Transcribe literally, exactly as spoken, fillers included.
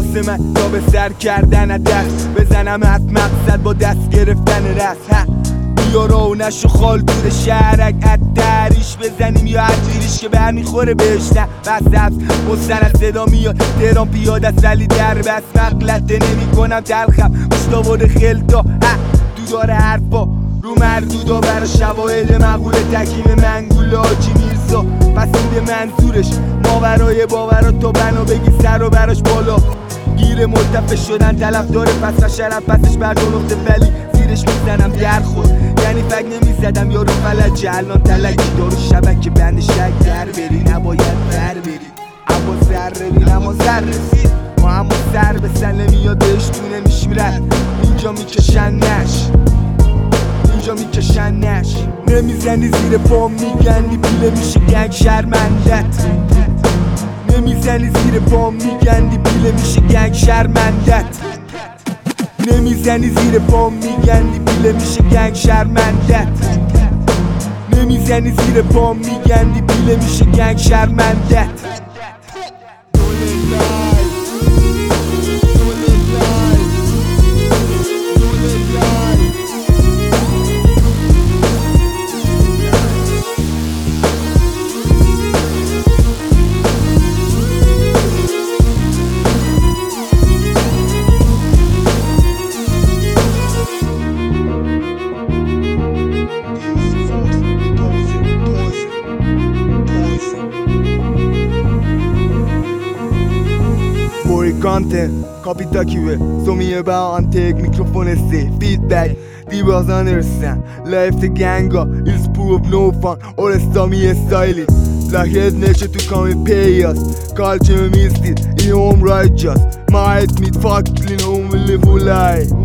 واسه من تا به سر کردن دست بزنم از مقصد با دست گرفتن رست. بیا رو نشو خال دور شهرک ات دریش بزنیم یا عجیریش که برمیخوره بهش نه بس دست مستند صدا میاد تهران پیاده است ولی در بس مقلته نمی کنم تلخم مشتاور خلطا دو داره حرفا رو مردودا برا شواهد مقوله تکیم منگول آجی میرزا پس میده منظورش ماورای باورا تا بنا بگی سر و براش بالا گیر ملتفه شدن طلب داره پس و شرف پسش بر دو نقطه ولی زیرش میزنم در خود یعنی فکر نمیزدم یارو فلجه الان تلکی دارو شبکه بند شک در بری نباید بر بری اما ذره بین اما ذره رسید ما اما سر به سر نمیادش تو نمیشمیرن اینجا میکشن نش اینجا میکشن نش نمیزنی زیر پام میگنی پیله میشه گنگ شرمندت نمیزنی زیر پام میگندی پیله میشه گنگ شرمندت نمیزنی زیر پام میگندی پیله میشه گنگ شرمندت نمیزنی زیر پام میگندی پیله میشه گنگ شرمندت Content, copy document, so me about and take microphone and say feedback. The was understand, life the ganga is full of no fun, or a stomach and styling. Like head nature to come and pay us. Culture missed it, in home righteous. My head meet fucking home will live a lie.